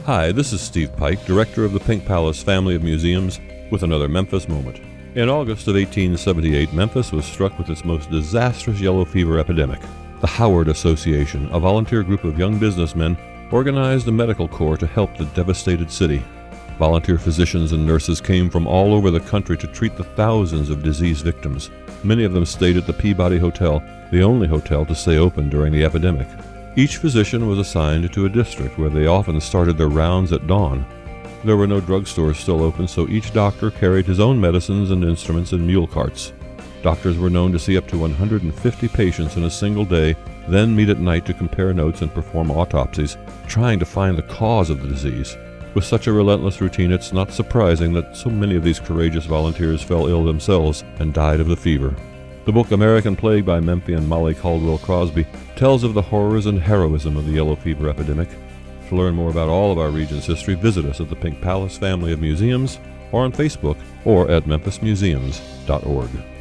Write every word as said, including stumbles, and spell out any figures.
Hi, this is Steve Pike, director of the Pink Palace family of museums, with another Memphis Moment. In August of eighteen seventy-eight, Memphis was struck with its most disastrous yellow fever epidemic. The Howard Association, a volunteer group of young businessmen, organized a medical corps to help the devastated city. Volunteer physicians and nurses came from all over the country to treat the thousands of disease victims. Many of them stayed at the Peabody Hotel, the only hotel to stay open during the epidemic. Each physician was assigned to a district where they often started their rounds at dawn. There were no drugstores still open, so each doctor carried his own medicines and instruments in mule carts. Doctors were known to see up to one hundred fifty patients in a single day, then meet at night to compare notes and perform autopsies, trying to find the cause of the disease. With such a relentless routine, it's not surprising that so many of these courageous volunteers fell ill themselves and died of the fever. The book American Plague by Memphian Molly Caldwell Crosby tells of the horrors and heroism of the yellow fever epidemic. To learn more about all of our region's history, visit us at the Pink Palace family of museums, or on Facebook, or at memphis museums dot org.